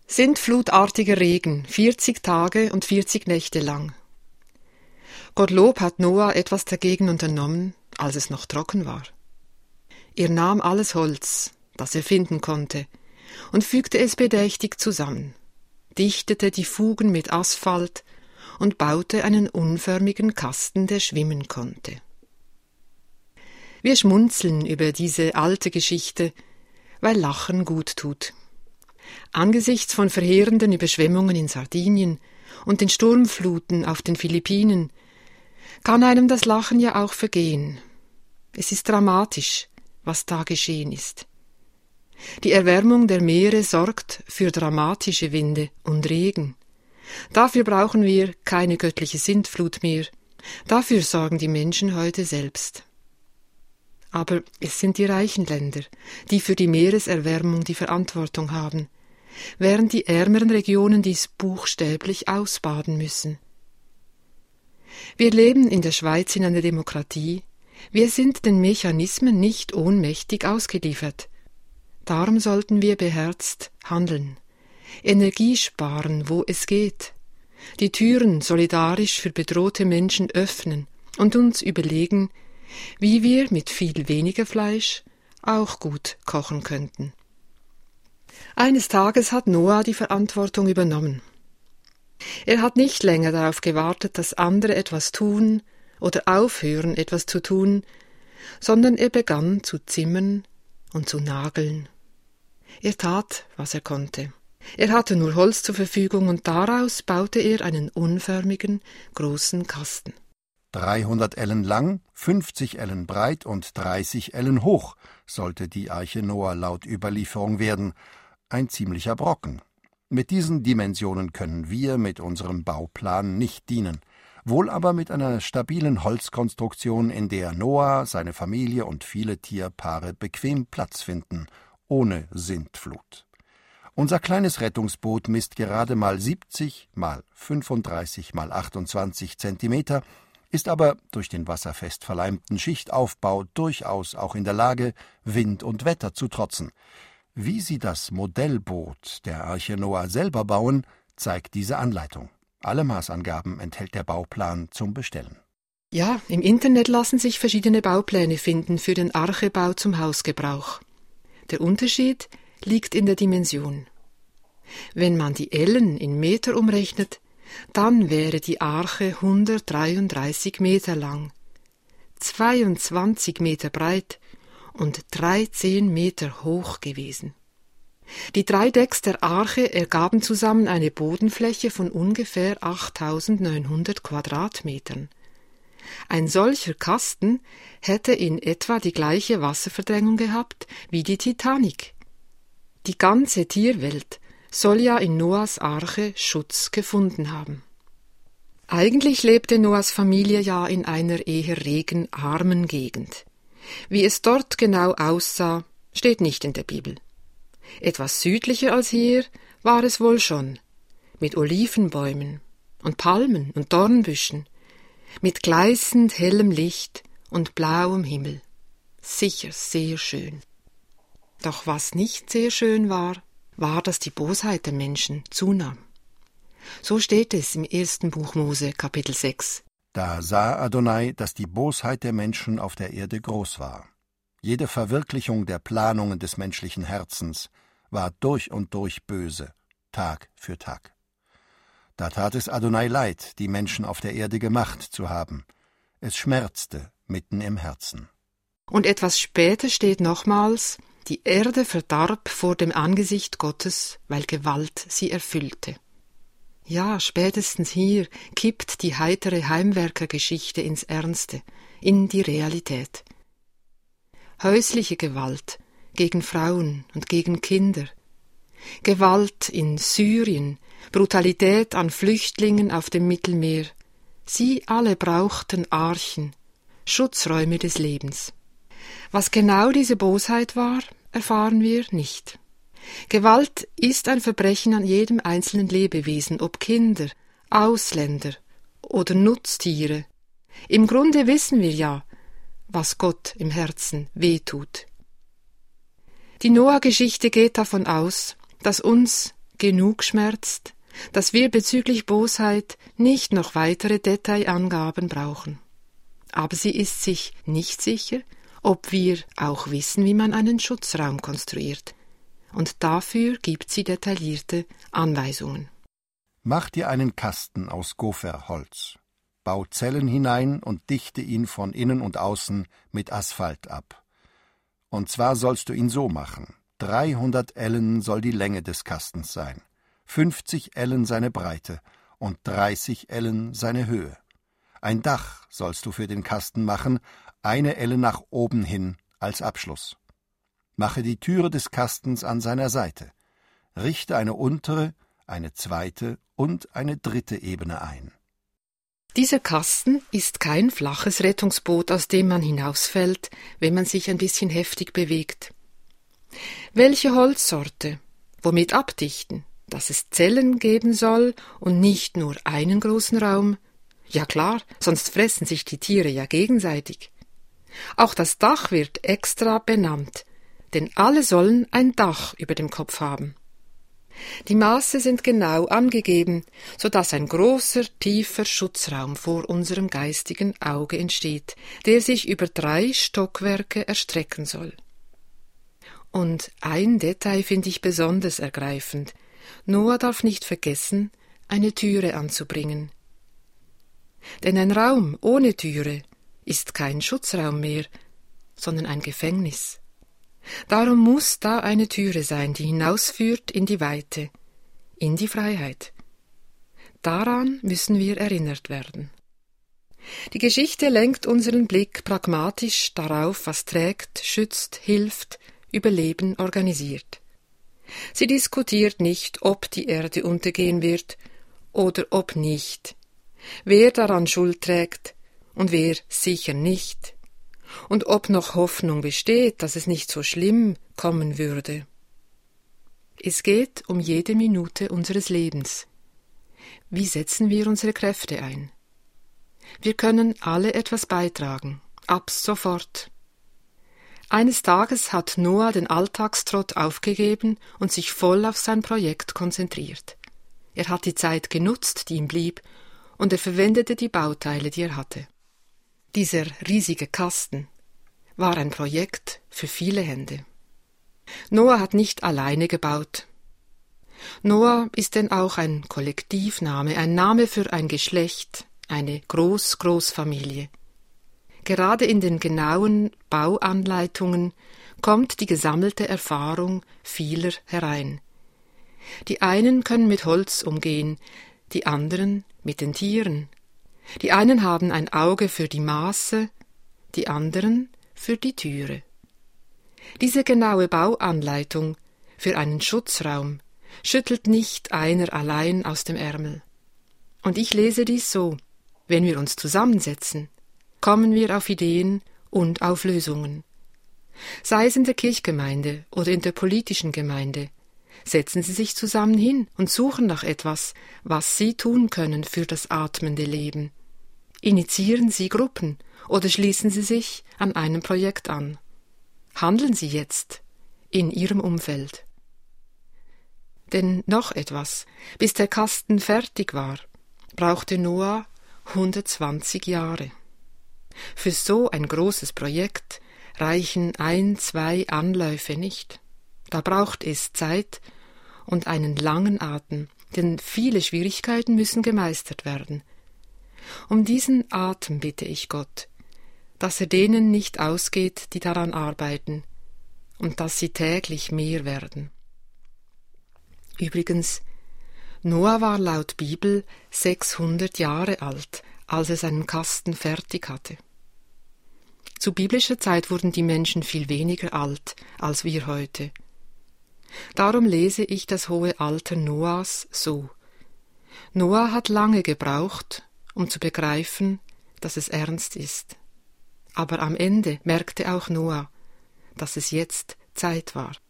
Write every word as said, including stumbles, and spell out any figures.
Sintflutartiger Regen, vierzig Tage und vierzig Nächte lang. Gottlob hat Noah etwas dagegen unternommen, als es noch trocken war. Er nahm alles Holz, das er finden konnte, und fügte es bedächtig zusammen, dichtete die Fugen mit Asphalt und baute einen unförmigen Kasten, der schwimmen konnte. Wir schmunzeln über diese alte Geschichte, weil Lachen gut tut. Angesichts von verheerenden Überschwemmungen in Sardinien und den Sturmfluten auf den Philippinen kann einem das Lachen ja auch vergehen. Es ist dramatisch, was da geschehen ist. Die Erwärmung der Meere sorgt für dramatische Winde und Regen. Dafür brauchen wir keine göttliche Sintflut mehr. Dafür sorgen die Menschen heute selbst. Aber es sind die reichen Länder, die für die Meereserwärmung die Verantwortung haben, während die ärmeren Regionen dies buchstäblich ausbaden müssen. Wir leben in der Schweiz in einer Demokratie. Wir sind den Mechanismen nicht ohnmächtig ausgeliefert. Darum sollten wir beherzt handeln, Energie sparen, wo es geht, die Türen solidarisch für bedrohte Menschen öffnen und uns überlegen, wie wir mit viel weniger Fleisch auch gut kochen könnten. Eines Tages hat Noah die Verantwortung übernommen. Er hat nicht länger darauf gewartet, dass andere etwas tun oder aufhören, etwas zu tun, sondern er begann zu zimmern und zu nageln. Er tat, was er konnte. Er hatte nur Holz zur Verfügung und daraus baute er einen unförmigen, großen Kasten. dreihundert Ellen lang, fünfzig Ellen breit und dreißig Ellen hoch sollte die Arche Noah laut Überlieferung werden. Ein ziemlicher Brocken. Mit diesen Dimensionen können wir mit unserem Bauplan nicht dienen, wohl aber mit einer stabilen Holzkonstruktion, in der Noah, seine Familie und viele Tierpaare bequem Platz finden, ohne Sintflut. Unser kleines Rettungsboot misst gerade mal siebzig mal fünfunddreißig mal achtundzwanzig Zentimeter, ist aber durch den wasserfest verleimten Schichtaufbau durchaus auch in der Lage, Wind und Wetter zu trotzen. Wie Sie das Modellboot der Arche Noah selber bauen, zeigt diese Anleitung. Alle Maßangaben enthält der Bauplan zum Bestellen. Ja, im Internet lassen sich verschiedene Baupläne finden für den Archebau zum Hausgebrauch. Der Unterschied liegt in der Dimension. Wenn man die Ellen in Meter umrechnet, dann wäre die Arche hundertdreiunddreißig Meter lang, zweiundzwanzig Meter breit und dreizehn Meter hoch gewesen. Die drei Decks der Arche ergaben zusammen eine Bodenfläche von ungefähr achttausendneunhundert Quadratmetern. Ein solcher Kasten hätte in etwa die gleiche Wasserverdrängung gehabt wie die Titanic. Die ganze Tierwelt soll ja in Noahs Arche Schutz gefunden haben. Eigentlich lebte Noahs Familie ja in einer eher regenarmen Gegend. Wie es dort genau aussah, steht nicht in der Bibel. Etwas südlicher als hier war es wohl schon, mit Olivenbäumen und Palmen und Dornbüschen, mit gleißend hellem Licht und blauem Himmel. Sicher sehr schön. Doch was nicht sehr schön war, war, dass die Bosheit der Menschen zunahm. So steht es im ersten Buch Mose, Kapitel sechs. Da sah Adonai, dass die Bosheit der Menschen auf der Erde groß war. Jede Verwirklichung der Planungen des menschlichen Herzens war durch und durch böse, Tag für Tag. Da tat es Adonai leid, die Menschen auf der Erde gemacht zu haben. Es schmerzte mitten im Herzen. Und etwas später steht nochmals, die Erde verdarb vor dem Angesicht Gottes, weil Gewalt sie erfüllte. Ja, spätestens hier kippt die heitere Heimwerkergeschichte ins Ernste, in die Realität. Häusliche Gewalt gegen Frauen und gegen Kinder, Gewalt in Syrien, Brutalität an Flüchtlingen auf dem Mittelmeer, sie alle brauchten Archen, Schutzräume des Lebens. Was genau diese Bosheit war, erfahren wir nicht. Gewalt ist ein Verbrechen an jedem einzelnen Lebewesen, ob Kinder, Ausländer oder Nutztiere. Im Grunde wissen wir ja, was Gott im Herzen wehtut. Die Noah-Geschichte geht davon aus, dass uns genug schmerzt, dass wir bezüglich Bosheit nicht noch weitere Detailangaben brauchen. Aber sie ist sich nicht sicher, ob wir auch wissen, wie man einen Schutzraum konstruiert. Und dafür gibt sie detaillierte Anweisungen. Mach dir einen Kasten aus Gopherholz. Bau Zellen hinein und dichte ihn von innen und außen mit Asphalt ab. Und zwar sollst du ihn so machen. dreihundert Ellen soll die Länge des Kastens sein, fünfzig Ellen seine Breite und dreißig Ellen seine Höhe. Ein Dach sollst du für den Kasten machen, eine Elle nach oben hin als Abschluss. Mache die Türe des Kastens an seiner Seite. Richte eine untere, eine zweite und eine dritte Ebene ein. Dieser Kasten ist kein flaches Rettungsboot, aus dem man hinausfällt, wenn man sich ein bisschen heftig bewegt. Welche Holzsorte? Womit abdichten? Dass es Zellen geben soll und nicht nur einen großen Raum? Ja klar, sonst fressen sich die Tiere ja gegenseitig. Auch das Dach wird extra benannt, denn alle sollen ein Dach über dem Kopf haben. Die Maße sind genau angegeben, so dass ein großer, tiefer Schutzraum vor unserem geistigen Auge entsteht, der sich über drei Stockwerke erstrecken soll. Und ein Detail finde ich besonders ergreifend. Noah darf nicht vergessen, eine Türe anzubringen. Denn ein Raum ohne Türe ist kein Schutzraum mehr, sondern ein Gefängnis. Darum muss da eine Türe sein, die hinausführt in die Weite, in die Freiheit. Daran müssen wir erinnert werden. Die Geschichte lenkt unseren Blick pragmatisch darauf, was trägt, schützt, hilft, Überleben organisiert. Sie diskutiert nicht, ob die Erde untergehen wird oder ob nicht, wer daran Schuld trägt und wer sicher nicht, und ob noch Hoffnung besteht, dass es nicht so schlimm kommen würde. Es geht um jede Minute unseres Lebens. Wie setzen wir unsere Kräfte ein? Wir können alle etwas beitragen, ab sofort. Eines Tages hat Noah den Alltagstrott aufgegeben und sich voll auf sein Projekt konzentriert. Er hat die Zeit genutzt, die ihm blieb, und er verwendete die Bauteile, die er hatte. Dieser riesige Kasten war ein Projekt für viele Hände. Noah hat nicht alleine gebaut. Noah ist denn auch ein Kollektivname, ein Name für ein Geschlecht, eine Groß-Großfamilie. Gerade in den genauen Bauanleitungen kommt die gesammelte Erfahrung vieler herein. Die einen können mit Holz umgehen, die anderen mit den Tieren. Die einen haben ein Auge für die Maße, die anderen für die Türe. Diese genaue Bauanleitung für einen Schutzraum schüttelt nicht einer allein aus dem Ärmel. Und ich lese dies so: Wenn wir uns zusammensetzen, kommen wir auf Ideen und auf Lösungen. Sei es in der Kirchgemeinde oder in der politischen Gemeinde, setzen Sie sich zusammen hin und suchen nach etwas, was Sie tun können für das atmende Leben. Initiieren Sie Gruppen oder schließen Sie sich an einem Projekt an. Handeln Sie jetzt in Ihrem Umfeld. Denn noch etwas: Bis der Kasten fertig war, brauchte Noah hundertzwanzig Jahre. Für so ein großes Projekt reichen ein, zwei Anläufe nicht. Da braucht es Zeit und einen langen Atem, denn viele Schwierigkeiten müssen gemeistert werden. Um diesen Atem bitte ich Gott, dass er denen nicht ausgeht, die daran arbeiten, und dass sie täglich mehr werden. Übrigens, Noah war laut Bibel sechshundert Jahre alt, als er seinen Kasten fertig hatte. Zu biblischer Zeit wurden die Menschen viel weniger alt als wir heute. Darum lese ich das hohe Alter Noahs so: Noah hat lange gebraucht, um zu begreifen, dass es ernst ist. Aber am Ende merkte auch Noah, dass es jetzt Zeit war.